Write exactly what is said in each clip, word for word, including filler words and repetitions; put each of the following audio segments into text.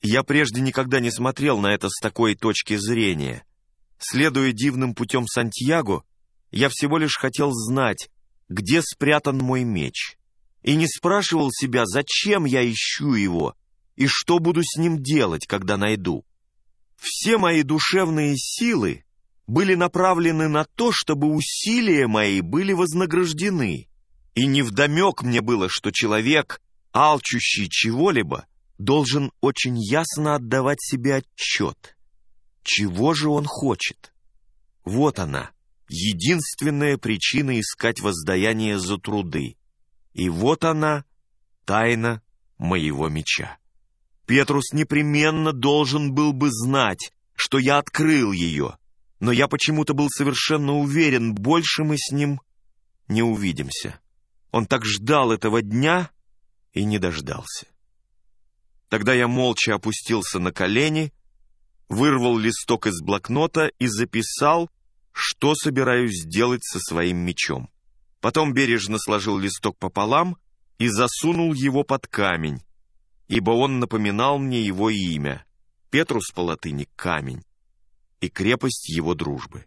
Я прежде никогда не смотрел на это с такой точки зрения. Следуя дивным путем Сантьяго, я всего лишь хотел знать, где спрятан мой меч, и не спрашивал себя, зачем я ищу его и что буду с ним делать, когда найду. Все мои душевные силы были направлены на то, чтобы усилия мои были вознаграждены, и невдомек мне было, что человек, алчущий чего-либо, должен очень ясно отдавать себе отчет. Чего же он хочет? Вот она, единственная причина искать воздаяние за труды. И вот она, тайна моего меча. Петрус непременно должен был бы знать, что я открыл ее, но я почему-то был совершенно уверен, больше мы с ним не увидимся. Он так ждал этого дня и не дождался. Тогда я молча опустился на колени, вырвал листок из блокнота и записал, что собираюсь сделать со своим мечом. Потом бережно сложил листок пополам и засунул его под камень, ибо он напоминал мне его имя, Петрус по латыни «камень», и крепость его дружбы.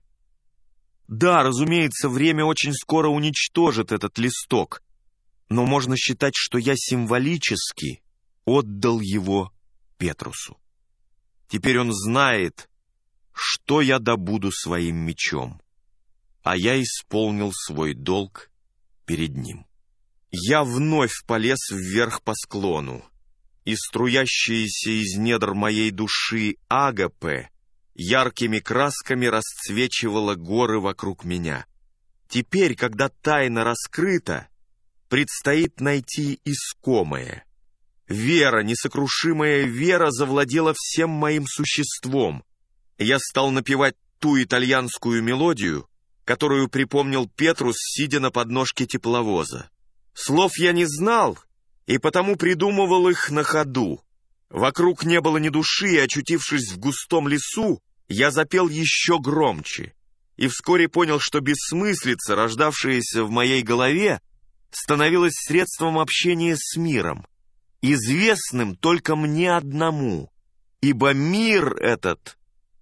Да, разумеется, время очень скоро уничтожит этот листок, но можно считать, что я символически отдал его Петрусу. Теперь он знает, что я добуду своим мечом, а я исполнил свой долг перед ним. Я вновь полез вверх по склону, и струящаяся из недр моей души агапе яркими красками расцвечивала горы вокруг меня. Теперь, когда тайна раскрыта, предстоит найти искомое. Вера, несокрушимая вера, завладела всем моим существом. Я стал напевать ту итальянскую мелодию, которую припомнил Петрус, сидя на подножке тепловоза. Слов я не знал, и потому придумывал их на ходу. Вокруг не было ни души, и, очутившись в густом лесу, я запел еще громче, и вскоре понял, что бессмыслица, рождавшаяся в моей голове, становилась средством общения с миром, известным только мне одному, ибо мир этот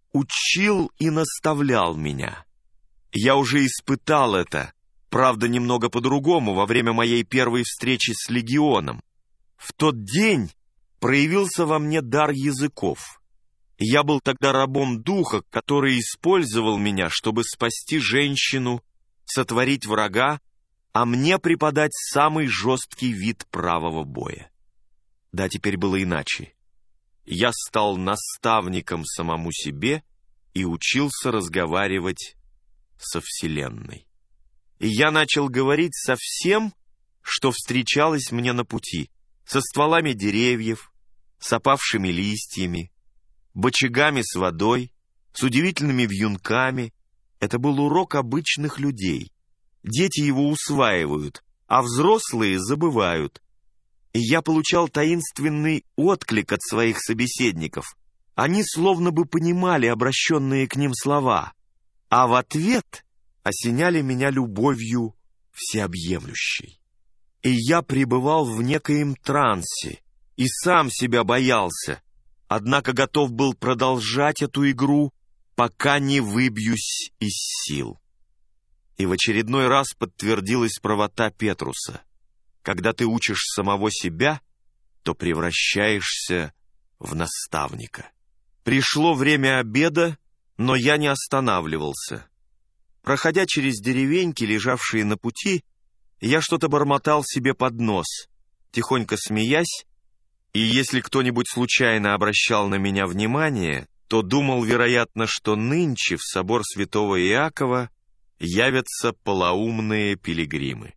учил и наставлял меня. Я уже испытал это, правда, немного по-другому, во время моей первой встречи с легионом. В тот день проявился во мне дар языков. Я был тогда рабом духа, который использовал меня, чтобы спасти женщину, сотворить врага, а мне преподать самый жесткий вид правого боя. Да, теперь было иначе. Я стал наставником самому себе и учился разговаривать со Вселенной. И я начал говорить со всем, что встречалось мне на пути, со стволами деревьев, с опавшими листьями, бочагами с водой, с удивительными вьюнками. Это был урок обычных людей. Дети его усваивают, а взрослые забывают. И я получал таинственный отклик от своих собеседников. Они словно бы понимали обращенные к ним слова, а в ответ осеняли меня любовью всеобъемлющей. И я пребывал в некоем трансе, и сам себя боялся, однако готов был продолжать эту игру, пока не выбьюсь из сил. И в очередной раз подтвердилась правота Петруса. Когда ты учишь самого себя, то превращаешься в наставника. Пришло время обеда, но я не останавливался. Проходя через деревеньки, лежавшие на пути, я что-то бормотал себе под нос, тихонько смеясь, и если кто-нибудь случайно обращал на меня внимание, то думал, вероятно, что нынче в собор святого Иакова явятся полоумные пилигримы.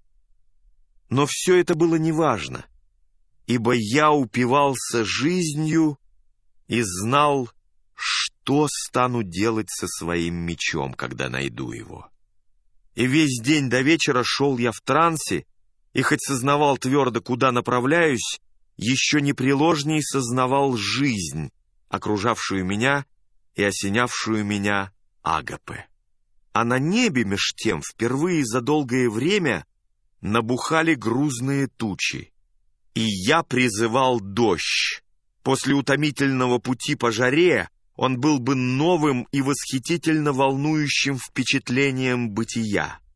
Но все это было неважно, ибо я упивался жизнью и знал, что стану делать со своим мечом, когда найду его. И весь день до вечера шел я в трансе, и хоть сознавал твердо, куда направляюсь, еще непреложней сознавал жизнь, окружавшую меня и осенявшую меня агапе. А на небе меж тем впервые за долгое время набухали грузные тучи, и я призывал дождь, После утомительного пути по жаре он был бы новым и восхитительно волнующим впечатлением бытия.